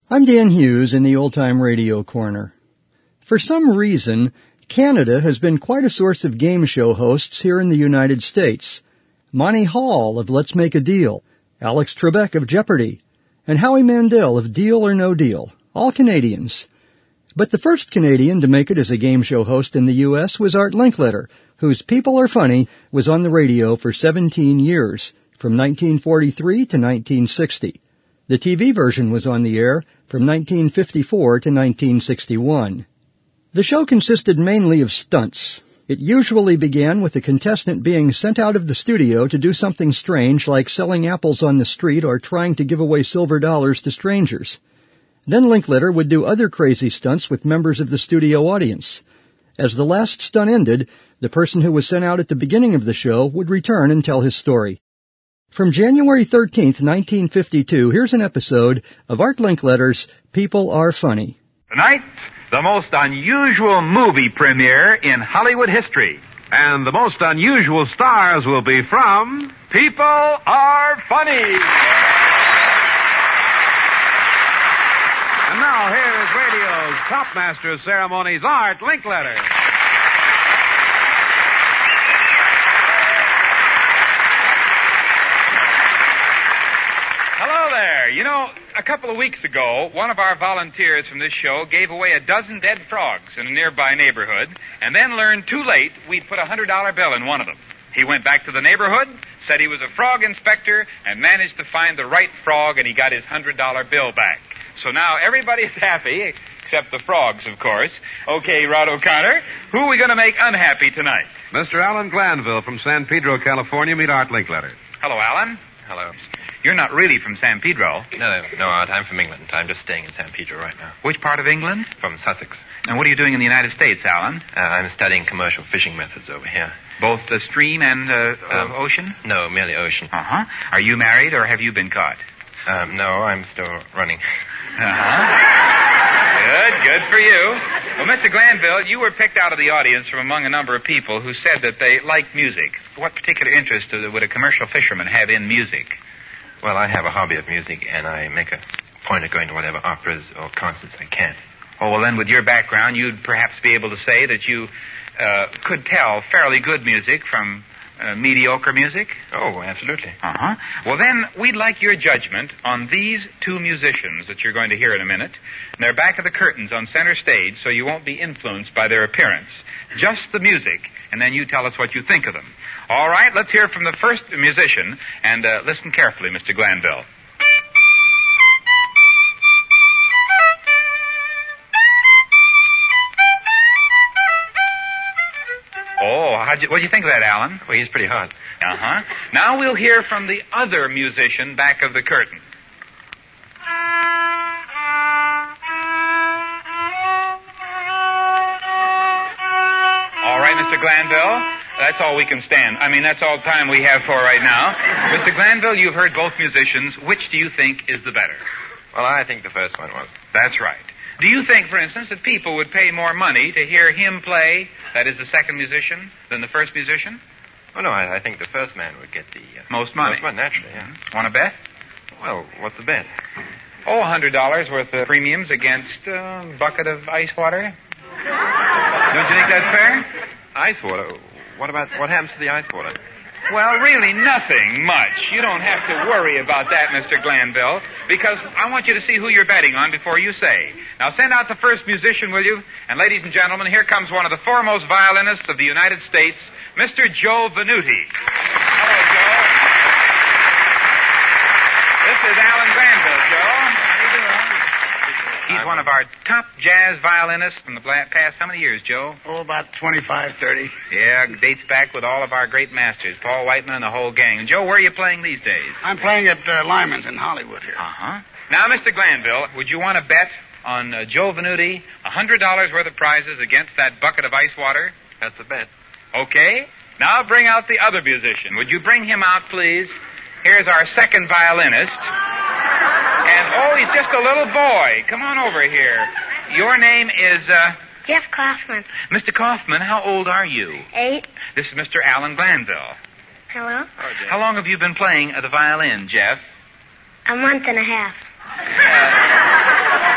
I'm Dan Hughes in the Old Time Radio Corner. For some reason, Canada has been quite a source of game show hosts here in the United States. Monty Hall of Let's Make a Deal, Alex Trebek of Jeopardy, and Howie Mandel of Deal or No Deal, all Canadians. But the first Canadian to make it as a game show host in the U.S. was Art Linkletter, whose People Are Funny was on the radio for 17 years, from 1943 to 1960. The TV version was on the air from 1954 to 1961. The show consisted mainly of stunts. It usually began with the contestant being sent out of the studio to do something strange like selling apples on the street or trying to give away silver dollars to strangers. Then Linkletter would do other crazy stunts with members of the studio audience. As the last stunt ended, the person who was sent out at the beginning of the show would return and tell his story. From January 13th, 1952, here's an episode of Art Linkletter's People Are Funny. Tonight, the most unusual movie premiere in Hollywood history. And the most unusual stars will be from People Are Funny. And now here is radio's top master of ceremonies, Art Linkletter. Hello there. You know, a couple of weeks ago, one of our volunteers from this show gave away a dozen dead frogs in a nearby neighborhood, and then learned too late we'd put a $100 bill in one of them. He went back to the neighborhood, said he was a frog inspector, and managed to find the right frog, and he got his $100 bill back. So now everybody's happy, except the frogs, of course. Okay, Rod O'Connor, who are we going to make unhappy tonight? Mr. Alan Glanville from San Pedro, California. Meet Art Linkletter. Hello, Alan. Hello. You're not really from San Pedro. No, Art. I'm from England. I'm just staying in San Pedro right now. Which part of England? From Sussex. And what are you doing in the United States, Alan? I'm studying commercial fishing methods over here. Both the stream and ocean? No, merely ocean. Uh-huh. Are you married or have you been caught? No, I'm still running. Good for you. Well, Mr. Glanville, you were picked out of the audience from among a number of people who said that they like music. What particular interest would a commercial fisherman have in music? Well, I have a hobby of music, and I make a point of going to whatever operas or concerts I can. Oh, well, then with your background, you'd perhaps be able to say that you could tell fairly good music from mediocre music? Oh, absolutely. Uh-huh. Well, then, we'd like your judgment on these two musicians that you're going to hear in a minute. And they're back of the curtains on center stage, so you won't be influenced by their appearance. Just the music, and then you tell us what you think of them. All right, let's hear from the first musician, and listen carefully, Mr. Glanville. Oh, what'd you think of that, Alan? Well, he's pretty hot. Uh-huh. Now we'll hear from the other musician back of the curtain. All right, Mr. Glanville, that's all we can stand. That's all time we have for right now. Mr. Glanville, you've heard both musicians. Which do you think is the better? Well, I think the first one was. That's right. Do you think, for instance, that people would pay more money to hear him play, that is the second musician, than the first musician? Oh, no, I think the first man would get the... most money? Most money, naturally, yeah. Want to bet? Well, what's the bet? Oh, $100 worth of premiums against a bucket of ice water. Don't you think that's fair? Ice water? What happens to the ice water? Well, really nothing much. You don't have to worry about that, Mr. Glanville, because I want you to see who you're betting on before you say. Now send out the first musician, will you? And ladies and gentlemen, here comes one of the foremost violinists of the United States, Mr. Joe Venuti. Hello, Joe. This is Alan Glanville, Joe. How do you do? He's one of our top jazz violinists from the past, how many years, Joe? Oh, about 25, 30. Yeah, dates back with all of our great masters, Paul Whiteman and the whole gang. Joe, where are you playing these days? I'm playing at Lyman's in Hollywood here. Uh-huh. Now, Mr. Glanville, would you want to bet on Joe Venuti $100 worth of prizes against that bucket of ice water? That's a bet. Okay. Now bring out the other musician. Would you bring him out, please? Here's our second violinist. And, he's just a little boy. Come on over here. Your name is, Jeff Kaufman. Mr. Kaufman, how old are you? 8. This is Mr. Alan Glanville. Hello? How long have you been playing the violin, Jeff? A month and a half.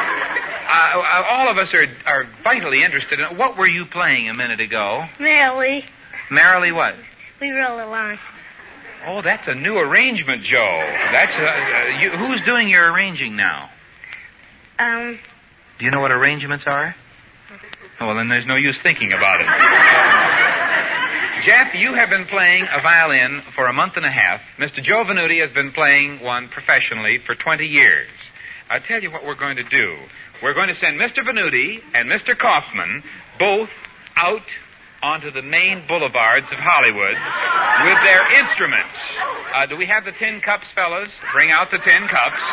Well, all of us are vitally interested in what were you playing a minute ago? Merrily, Merrily what? we roll along. Oh, that's a new arrangement, Joe. That's who's doing your arranging now? Do you know what arrangements are? Oh, well, then there's no use thinking about it. Jeff, you have been playing a violin for a month and a half. Mr. Joe Venuti has been playing one professionally for 20 years. I'll tell you what we're going to do. We're going to send Mr. Venuti and Mr. Kaufman both out onto the main boulevards of Hollywood with their instruments. Do we have the tin cups, fellas? Bring out the tin cups.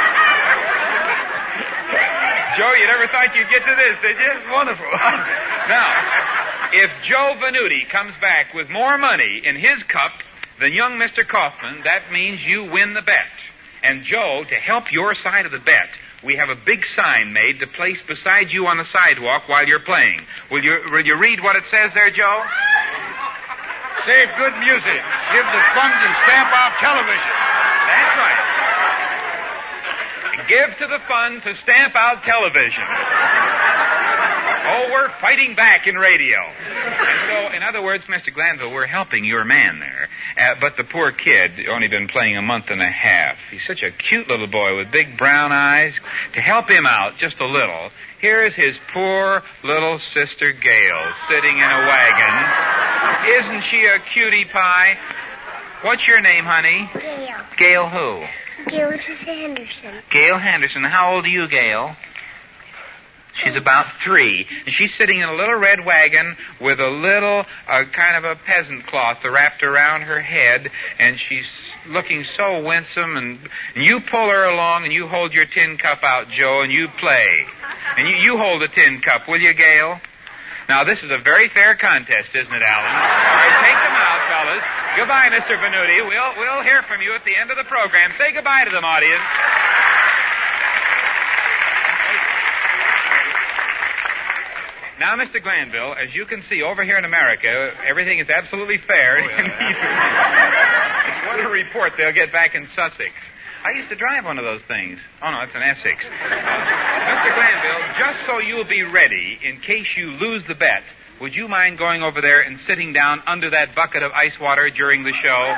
Joe, you never thought you'd get to this, did you? It's wonderful. Now, if Joe Venuti comes back with more money in his cup than young Mr. Kaufman, that means you win the bet. And Joe, to help your side of the bet, we have a big sign made to place beside you on the sidewalk while you're playing. Will you read what it says there, Joe? Save good music. Give the funds and stamp out television. That's right. Give to the fund to stamp out television. Oh, we're fighting back in radio. And so, in other words, Mr. Glanville, we're helping your man there. But the poor kid only been playing a month and a half. He's such a cute little boy with big brown eyes. To help him out just a little, here's his poor little sister Gail sitting in a wagon. Isn't she a cutie pie? What's your name, honey? Gail. Gail who? Gail Henderson. Gail Henderson. How old are you, Gail? She's about 3. And she's sitting in a little red wagon with a little kind of a peasant cloth wrapped around her head, and she's looking so winsome, and you pull her along and you hold your tin cup out, Joe, and you play. And you hold the tin cup, will you, Gail? Now, this is a very fair contest, isn't it, Alan? All right, take them out, fellas. Goodbye, Mr. Venuti. We'll hear from you at the end of the program. Say goodbye to them, audience. Now, Mr. Glanville, as you can see over here in America, everything is absolutely fair. Oh, yeah. What a report they'll get back in Sussex. I used to drive one of those things. Oh, no, it's an Essex. Mr. Glanville, just so you'll be ready in case you lose the bet, would you mind going over there and sitting down under that bucket of ice water during the show?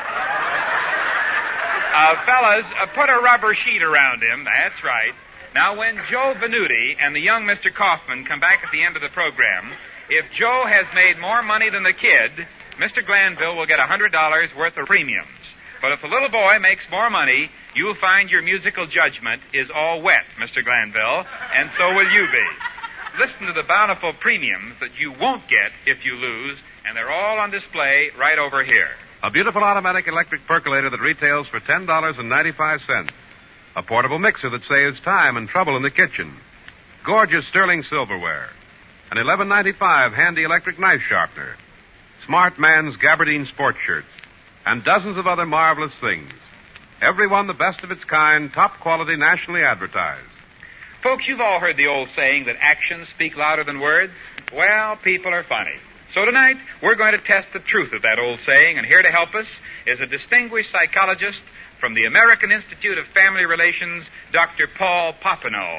Fellas, put a rubber sheet around him. That's right. Now, when Joe Venuti and the young Mr. Kaufman come back at the end of the program, if Joe has made more money than the kid, Mr. Glanville will get $100 worth of premiums. But if the little boy makes more money, you'll find your musical judgment is all wet, Mr. Glanville, and so will you be. Listen to the bountiful premiums that you won't get if you lose, and they're all on display right over here. A beautiful automatic electric percolator that retails for $10.95. A portable mixer that saves time and trouble in the kitchen. Gorgeous sterling silverware. An $11.95 handy electric knife sharpener. Smart Man's gabardine sports shirts. And dozens of other marvelous things. Every one the best of its kind, top quality, nationally advertised. Folks, you've all heard the old saying that actions speak louder than words. Well, people are funny. So tonight, we're going to test the truth of that old saying, and here to help us is a distinguished psychologist from the American Institute of Family Relations, Dr. Paul Popenoe.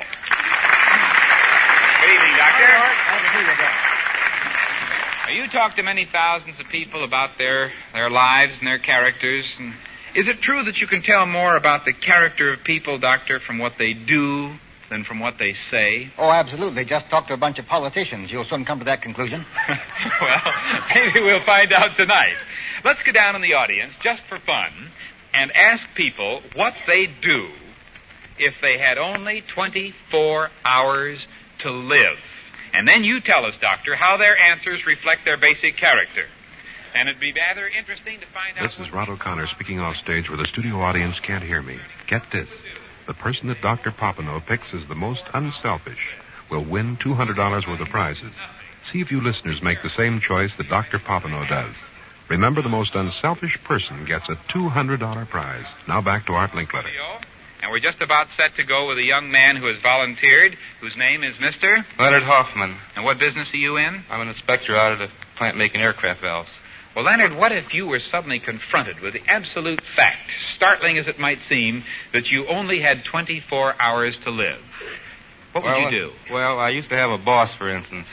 Good evening, Doctor. Glad to see you again. Now, you talk to many thousands of people about their lives and their characters. And is it true that you can tell more about the character of people, Doctor, from what they do than from what they say? Oh, absolutely. Just talk to a bunch of politicians. You'll soon come to that conclusion. Well, maybe we'll find out tonight. Let's go down in the audience, just for fun, and ask people what they'd do if they had only 24 hours to live. And then you tell us, Doctor, how their answers reflect their basic character. And it'd be rather interesting to find out... This is Rod O'Connor speaking off stage where the studio audience can't hear me. Get this. The person that Dr. Popenoe picks as the most unselfish will win $200 worth of prizes. See if you listeners make the same choice that Dr. Popenoe does. Remember, the most unselfish person gets a $200 prize. Now back to Art Linkletter. And we're just about set to go with a young man who has volunteered, whose name is Mr. Leonard Hoffman. And what business are you in? I'm an inspector out at a plant making aircraft valves. Well, Leonard, what if you were suddenly confronted with the absolute fact, startling as it might seem, that you only had 24 hours to live? What would you do? Well, I used to have a boss, for instance.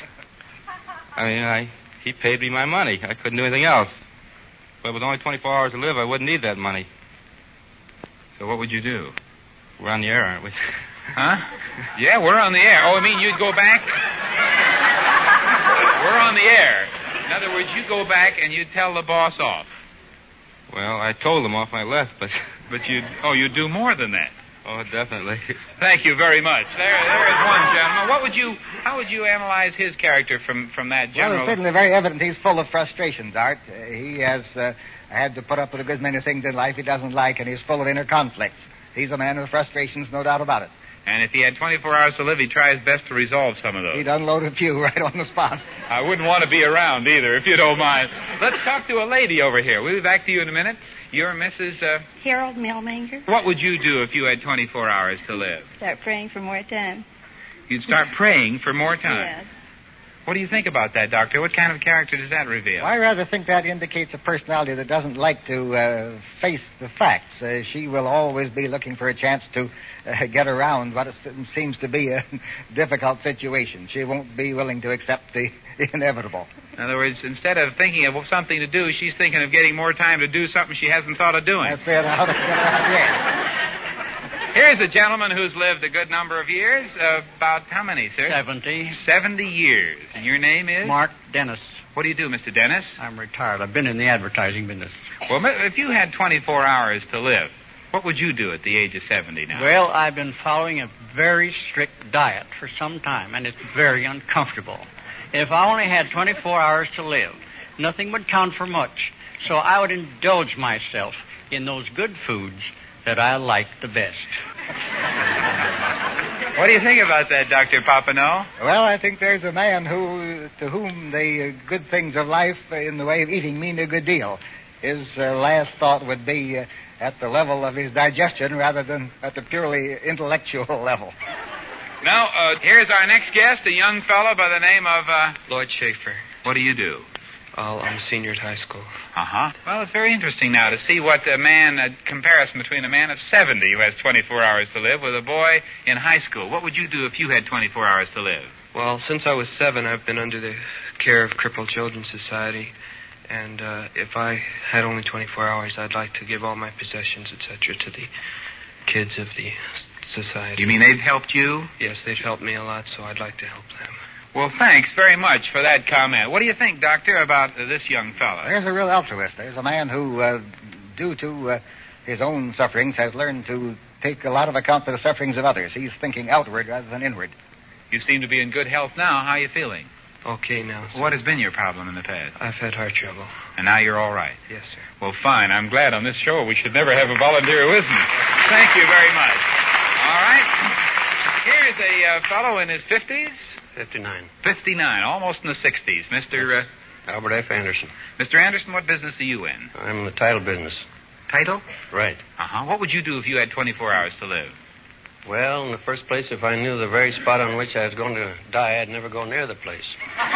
He paid me my money. I couldn't do anything else. But with only 24 hours to live, I wouldn't need that money. So what would you do? We're on the air, aren't we? Huh? Yeah, we're on the air. Oh, I mean, you'd go back? We're on the air. In other words, you go back and you tell the boss off. Well, I told him off I left, but... But you'd do more than that. Oh, definitely. Thank you very much. There is one gentleman. How would you analyze his character from that general? Well, it's certainly very evident he's full of frustrations, Art. He has had to put up with a good many things in life he doesn't like, and he's full of inner conflicts. He's a man with frustrations, no doubt about it. And if he had 24 hours to live, he'd try his best to resolve some of those. He'd unload a few right on the spot. I wouldn't want to be around either, if you don't mind. Let's talk to a lady over here. We'll be back to you in a minute. You're Mrs. Harold Millmanger. What would you do if you had 24 hours to live? Start praying for more time. You'd start praying for more time. Yes. What do you think about that, Doctor? What kind of character does that reveal? Well, I rather think that indicates a personality that doesn't like to face the facts. She will always be looking for a chance to get around what seems to be a difficult situation. She won't be willing to accept the inevitable. In other words, instead of thinking of something to do, she's thinking of getting more time to do something she hasn't thought of doing. That's it. How to get around here. Here's a gentleman who's lived a good number of years. About how many, sir? 70. 70 years. And your name is? Mark Dennis. What do you do, Mr. Dennis? I'm retired. I've been in the advertising business. Well, if you had 24 hours to live, what would you do at the age of 70 now? Well, I've been following a very strict diet for some time, and it's very uncomfortable. If I only had 24 hours to live, nothing would count for much. So I would indulge myself in those good foods that I like the best. What do you think about that, Dr. Papineau? Well, I think there's a man to whom the good things of life in the way of eating mean a good deal. His last thought would be at the level of his digestion rather than at the purely intellectual level. Now, here's our next guest, a young fellow by the name of... Lloyd Schaefer. What do you do? I'm a senior at high school. Uh-huh. Well, it's very interesting now to see what a comparison between a man of 70 who has 24 hours to live with a boy in high school. What would you do if you had 24 hours to live? Well, since I was 7, I've been under the care of Crippled Children's Society. And if I had only 24 hours, I'd like to give all my possessions, etc., to the kids of the society. You mean they've helped you? Yes, they've helped me a lot, so I'd like to help them. Well, thanks very much for that comment. What do you think, Doctor, about this young fellow? There's a real altruist. There's a man who, due to his own sufferings, has learned to take a lot of account for the sufferings of others. He's thinking outward rather than inward. You seem to be in good health now. How are you feeling? Okay now, sir. What has been your problem in the past? I've had heart trouble. And now you're all right? Yes, sir. Well, fine. I'm glad on this show we should never have a volunteer who isn't. Thank you very much. All right. Here's a fellow in his 50s. 59. 59, almost in the 60s. Mr. Albert F. Anderson. Mr. Anderson, what business are you in? I'm in the title business. Title? Right. Uh-huh. What would you do if you had 24 hours to live? Well, in the first place, if I knew the very spot on which I was going to die, I'd never go near the place.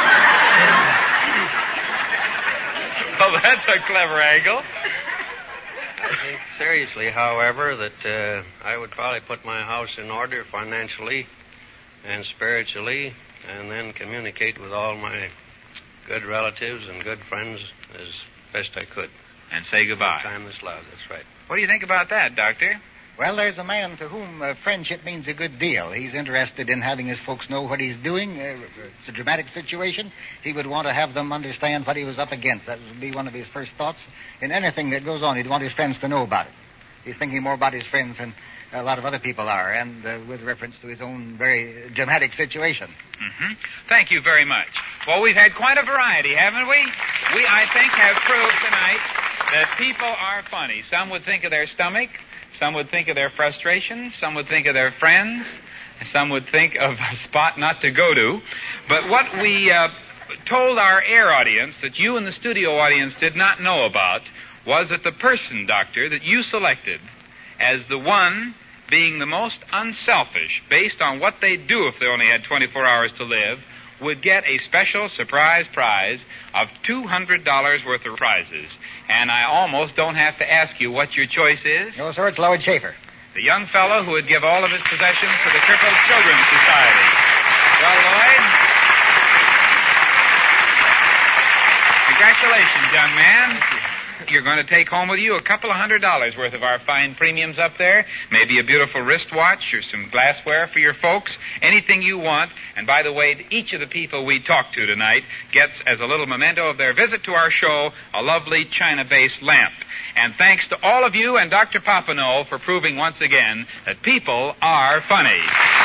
Well, that's a clever angle. I think seriously, however, that I would probably put my house in order financially and spiritually, and then communicate with all my good relatives and good friends as best I could. And say goodbye. Time this loud, that's right. What do you think about that, Doctor? Well, there's a man to whom friendship means a good deal. He's interested in having his folks know what he's doing. It's a dramatic situation. He would want to have them understand what he was up against. That would be one of his first thoughts. In anything that goes on, he'd want his friends to know about it. He's thinking more about his friends than a lot of other people are, and with reference to his own very dramatic situation. Mm-hmm. Thank you very much. Well, we've had quite a variety, haven't we? We, I think, have proved tonight that people are funny. Some would think of their stomach. Some would think of their frustrations. Some would think of their friends. Some would think of a spot not to go to. But what we told our air audience that you and the studio audience did not know about was that the person, Doctor, that you selected as the one being the most unselfish, based on what they'd do if they only had 24 hours to live, would get a special surprise prize of $200 worth of prizes. And I almost don't have to ask you what your choice is. No, sir, it's Lloyd Schaefer. the young fellow who would give all of his possessions to the Crippled Children's Society. Well, Lloyd, congratulations, young man. You're going to take home with you a couple of $100 worth of our fine premiums up there. Maybe a beautiful wristwatch or some glassware for your folks. Anything you want. And by the way, each of the people we talked to tonight gets, as a little memento of their visit to our show, a lovely China-based lamp. And thanks to all of you and Dr. Papineau for proving once again that people are funny.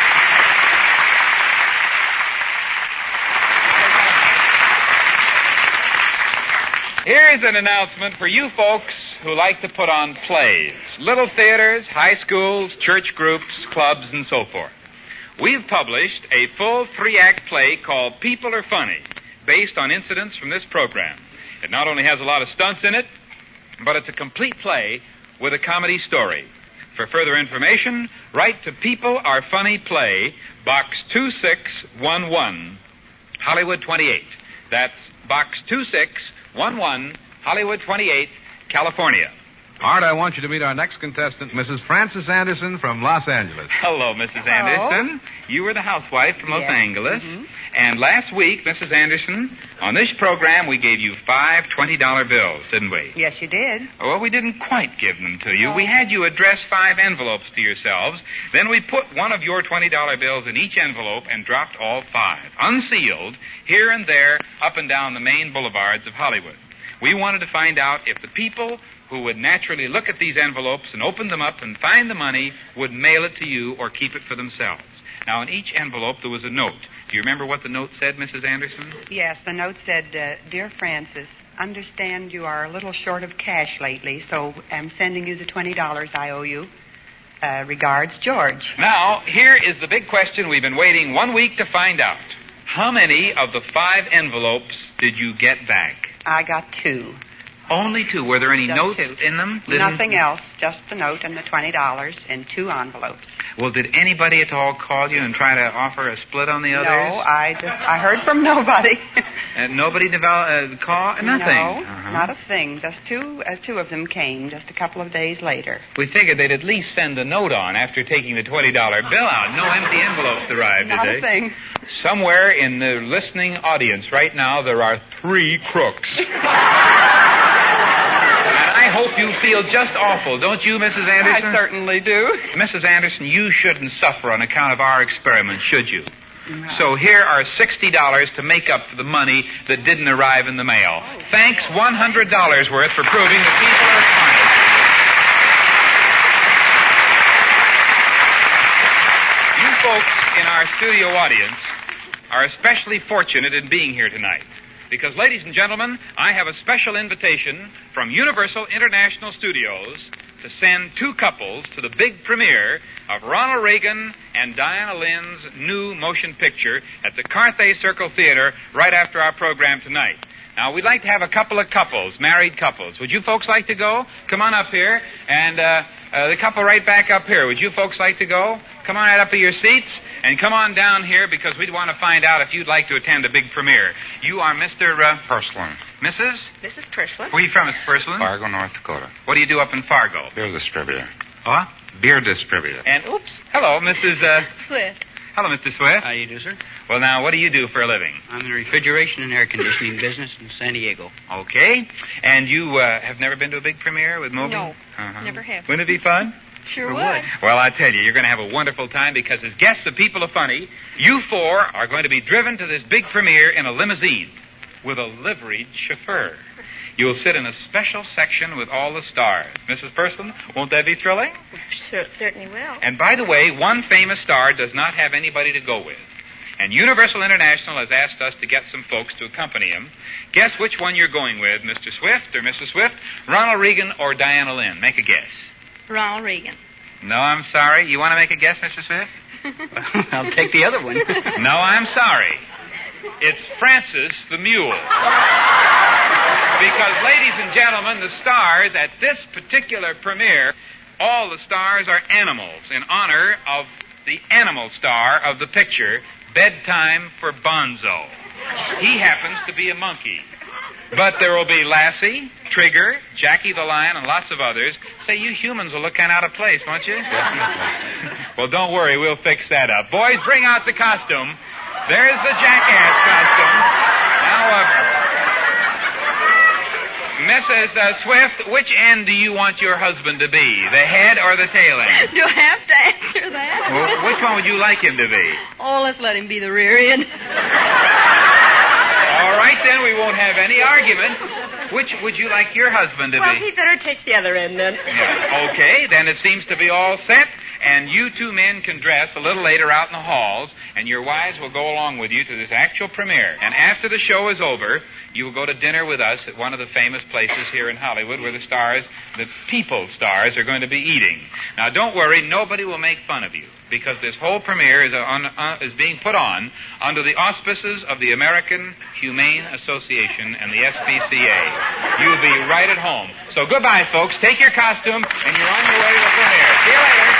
Here's an announcement for you folks who like to put on plays. Little theaters, high schools, church groups, clubs, and so forth. We've published a full 3-act play called People Are Funny, based on incidents from this program. It not only has a lot of stunts in it, but it's a complete play with a comedy story. For further information, write to People Are Funny Play, Box 2611, Hollywood 28. That's Box 2611, Hollywood 28, California. Art, I want you to meet our next contestant, Mrs. Frances Anderson from Los Angeles. Hello, Mrs. Anderson. You were the housewife from Los Angeles. Mm-hmm. And last week, Mrs. Anderson, on this program, we gave you 5 $20 bills, didn't we? Yes, you did. Well, we didn't quite give them to you. We had you address 5 envelopes to yourselves. Then we put one of your $20 bills in each envelope and dropped all 5, unsealed, here and there, up and down the main boulevards of Hollywood. We wanted to find out if the people who would naturally look at these envelopes and open them up and find the money would mail it to you or keep it for themselves. Now, in each envelope, there was a note. Do you remember what the note said, Mrs. Anderson? Yes, the note said, Dear Frances, understand you are a little short of cash lately, so I'm sending you the $20 I owe you. Regards, George. Now, here is the big question we've been waiting 1 week to find out. How many of the 5 envelopes did you get back? I got 2. Only 2. Were there any notes in them? Nothing else. Just the note and the $20 in 2 envelopes. Well, did anybody at all call you and try to offer a split on the others? No, I heard from nobody. And nobody called? Nothing? No, not a thing. Just 2 of them came just a couple of days later. We figured they'd at least send a note on after taking the $20 bill out. No empty envelopes arrived, did they? Not a thing. Somewhere in the listening audience right now, there are 3 crooks. I hope you feel just awful, don't you, Mrs. Anderson? I certainly do. Mrs. Anderson, you shouldn't suffer on account of our experiment, should you? No. So here are $60 to make up for the money that didn't arrive in the mail. Thanks $100 worth for proving that people are funny. You folks in our studio audience are especially fortunate in being here tonight. Because, ladies and gentlemen, I have a special invitation from Universal International Studios to send 2 couples to the big premiere of Ronald Reagan and Diana Lynn's new motion picture at the Carthay Circle Theater right after our program tonight. Now, we'd like to have a couple of couples, married couples. Would you folks like to go? Come on up here. And the couple right back up here. Would you folks like to go? Come on right up to your seats. And come on down here because we'd want to find out if you'd like to attend a big premiere. You are Mr. Purslin. Mrs.? Mrs. Purslin. Where are you from, Mr. Purslin? Fargo, North Dakota. What do you do up in Fargo? Beer distributor. What? Beer distributor. And, hello, Mrs. Swift. Hello, Mr. Swift. How do you do, sir? Well, now, what do you do for a living? I'm in the refrigeration and air conditioning business in San Diego. Okay. And you have never been to a big premiere with Moby? No, never have. Wouldn't it be fun? Sure would. Well, I tell you, you're going to have a wonderful time because as guests of People Are Funny, you 4 are going to be driven to this big premiere in a limousine with a liveried chauffeur. You'll sit in a special section with all the stars. Mrs. Purslin, won't that be thrilling? Sure, certainly will. And by the way, one famous star does not have anybody to go with. And Universal International has asked us to get some folks to accompany him. Guess which one you're going with, Mr. Swift or Mrs. Swift, Ronald Reagan or Diana Lynn? Make a guess. Ronald Reagan. No, I'm sorry. You want to make a guess, Mr. Swift? I'll take the other one. No, I'm sorry. It's Francis the Mule. Because, ladies and gentlemen, the stars at this particular premiere, all the stars are animals in honor of the animal star of the picture, Bedtime for Bonzo. He happens to be a monkey. But there will be Lassie, Trigger, Jackie the Lion, and lots of others. Say, you humans will look kind of out of place, won't you? Well, don't worry. We'll fix that up. Boys, bring out the costume. There's the jackass costume. Now, Mrs. Swift, which end do you want your husband to be? The head or the tail end? Do I have to answer that? Well, which one would you like him to be? Oh, let's let him be the rear end. All right, then. We won't have any argument. Which would you like your husband to Well, be? he better take the other end then. Okay, then it seems to be all set, and you two men can dress a little later out in the halls, and your wives will go along with you to this actual premiere. And after the show is over, you will go to dinner with us at one of the famous places here in Hollywood where the stars, the people stars, are going to be eating. Now, don't worry, nobody will make fun of you, because this whole premiere is being put on under the auspices of the American Humane Association and the SPCA. You'll be right at home. So goodbye, folks. Take your costume, and you're on your way to the premiere. See you later.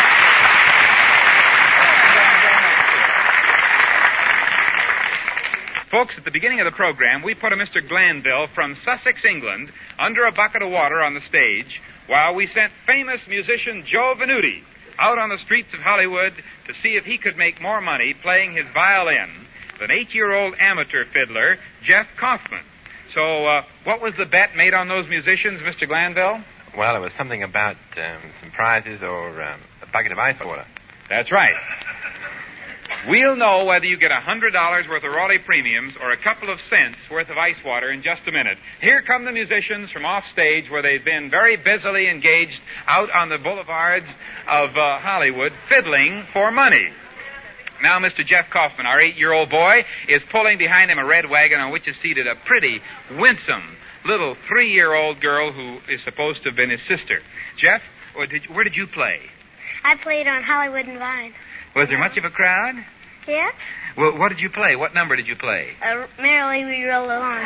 Folks, at the beginning of the program, we put a Mr. Glanville from Sussex, England, under a bucket of water on the stage while we sent famous musician Joe Venuti out on the streets of Hollywood to see if he could make more money playing his violin than 8-year-old amateur fiddler Jeff Kaufman. So, what was the bet made on those musicians, Mr. Glanville? Well, it was something about some prizes or a bucket of ice water. That's right. We'll know whether you get $100 worth of Raleigh premiums or a couple of cents worth of ice water in just a minute. Here come the musicians from off stage where they've been very busily engaged out on the boulevards of Hollywood fiddling for money. Now, Mr. Jeff Kaufman, our 8-year-old boy, is pulling behind him a red wagon on which is seated a pretty, winsome little 3-year-old girl who is supposed to have been his sister. Jeff, where did you play? I played on Hollywood and Vine. Was there much of a crowd? Yeah? Well, what did you play? What number did you play? Merrily We Roll Along.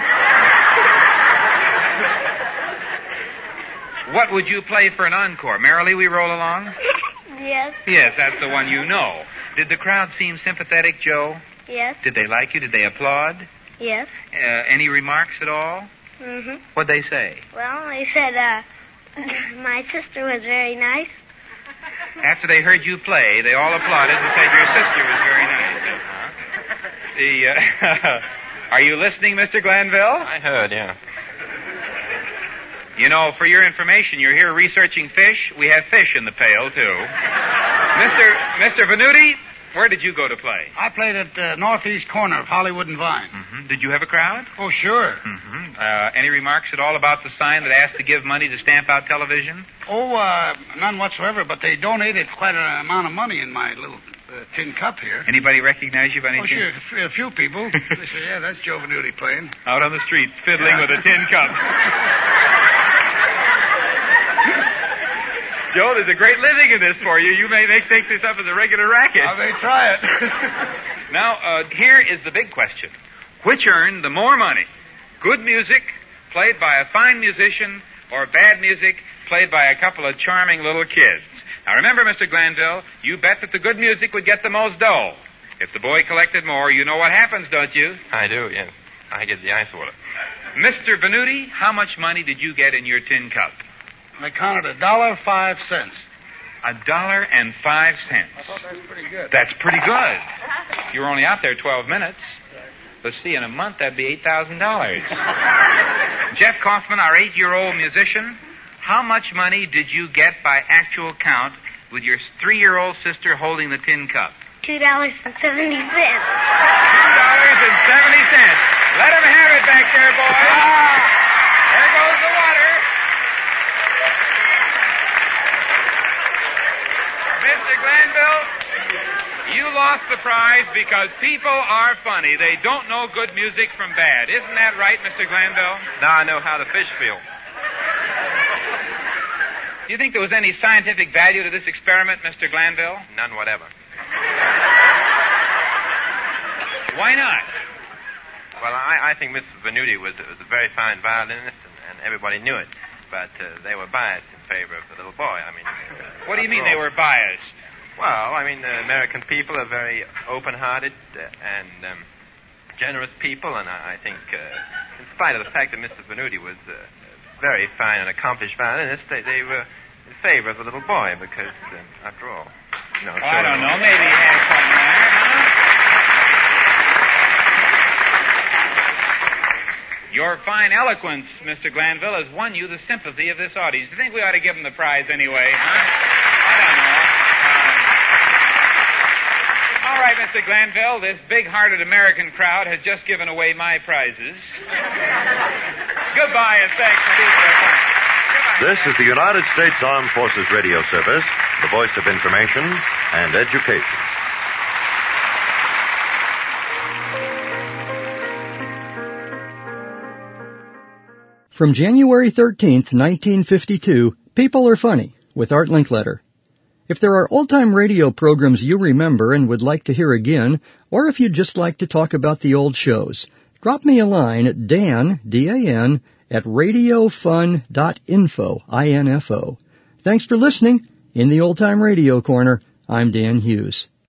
What would you play for an encore? Merrily We Roll Along? Yes. Yes, that's the one you know. Did the crowd seem sympathetic, Joe? Yes. Did they like you? Did they applaud? Yes. Any remarks at all? Mm-hmm. What'd they say? Well, they said, my sister was very nice. After they heard you play, they all applauded and said your sister was very nice. Are you listening, Mr. Glanville? I heard, yeah. You know, for your information, you're here researching fish. We have fish in the pail, too. Mr. Venuti, where did you go to play? I played at the northeast corner of Hollywood and Vine. Mm-hmm. Did you have a crowd? Oh, sure. Mm-hmm. Any remarks at all about the sign that asked to give money to stamp out television? Oh, none whatsoever, but they donated quite an amount of money in my little tin cup here. Anybody recognize you by any chance? Oh, sure, a few people. They said, yeah, that's Joe Venuti playing. Out on the street, fiddling with a tin cup. Joe, there's a great living in this for you. You may take this up as a regular racket. I may try it. Now, here is the big question. Which earned the more money? Good music, played by a fine musician, or bad music, played by a couple of charming little kids? Now, remember, Mr. Glanville, you bet that the good music would get the most dough. If the boy collected more, you know what happens, don't you? I do, yes. I get the ice water. Mr. Venuti, how much money did you get in your tin cup? I counted $1.05. $1.05. I thought that was pretty good. That's pretty good. You were only out there 12 minutes. Let's see, in a month, that'd be $8,000. Jeff Kaufman, our 8-year-old musician, how much money did you get by actual count with your 3-year-old sister holding the tin cup? $2.70. $2.70. Let him have it back there, boys. There goes the water. Mr. Glanville, you lost the prize because people are funny. They don't know good music from bad. Isn't that right, Mr. Glanville? Now I know how the fish feel. Do you think there was any scientific value to this experiment, Mr. Glanville? None whatever. Why not? Well, I think Miss Venuti was a very fine violinist, and everybody knew it. But they were biased in favor of the little boy. I mean... What do you mean they were biased? Well, I mean, American people are very open-hearted and generous people, and I think in spite of the fact that Mr. Venuti was a very fine and accomplished violinist, they were in favor of the little boy because, after all, you know... I don't know. Maybe he has something there, huh? Your fine eloquence, Mr. Glanville, has won you the sympathy of this audience. Do you think we ought to give him the prize anyway, huh? I don't know. All right, Mr. Glanville, this big-hearted American crowd has just given away my prizes. Goodbye, and thanks for being here. This is the United States Armed Forces Radio Service, the voice of information and education. From January 13th, 1952, People Are Funny, with Art Linkletter. If there are old-time radio programs you remember and would like to hear again, or if you'd just like to talk about the old shows, drop me a line at Dan, D-A-N, at radiofun.info, I-N-F-O. Thanks for listening. In the Old Time Radio Corner, I'm Dan Hughes.